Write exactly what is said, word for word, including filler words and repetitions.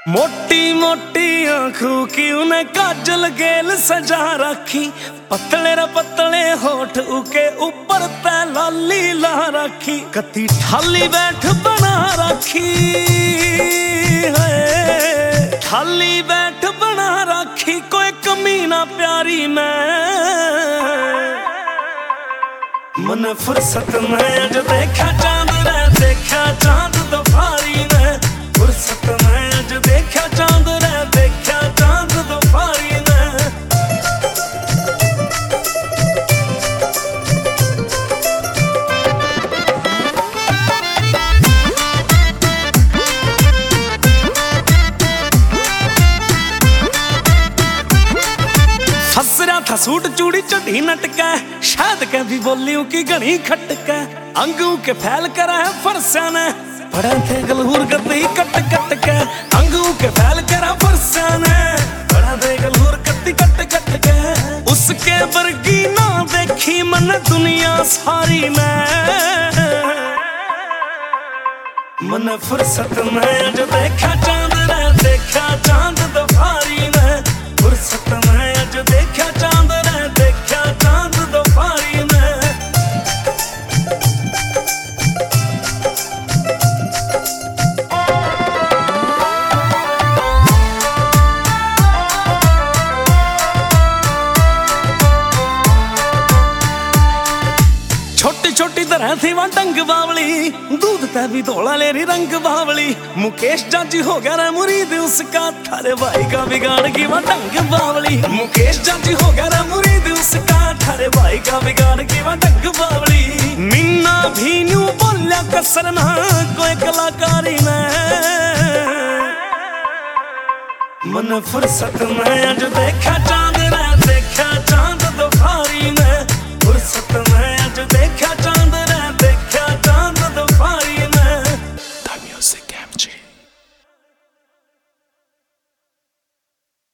मोटी मोटी आंखों की उन्हें काजल गेल सजा रखी, पतले रे पतले होठ उके ऊपर तै लाली ला रखी, कती ठाली बैठ बना रखी है, ठाली बैठ बना रखी कोई कमी ना प्यारी मैं। मन फुर्सत में जो देखा चांद रे देखा चांद दोपहरी में, फुर्सत में जो देखा चांद रे देखा चांद दोपहरी में। फसरा था सूट चूड़ी चढ़ी नटका, शायद के भी बोलियों की घनी खटका, अंगू के फैल कर है फरसा ने पड़ा थे गलहूर कती कट कट के, अंगू के फैल कर फरसा ने पड़ा थे गलहूर कती कट कट के। उसके वर्गी ना देखी मन दुनिया सारी में, मन फुर्सत में जो देखा चांद रे देखा चांद दोपहरी में, फुर्सत में जो देखा चांद रे देखा चांद दोपहरी में। छोटी छोटी तरह थी वह डंग बावली, दूध तै भी धोला ले रही रंग बावली, मुकेश जाजी हो गया रे मुरीद उसका, थारे भाई का बिगाड़ की वह डंग बावली, मुकेश जाजी हो गया रे मुरीद उसका, थारे भाई का बिगाड़ की वह डंग बावली। मिन्ना भी न्यू बोलिया कसर ना कोई कलाकारी में, मन फुर्सत में जो देखा चांद रे देखा चांद दोपहरी में, फुर्सत में जो देखा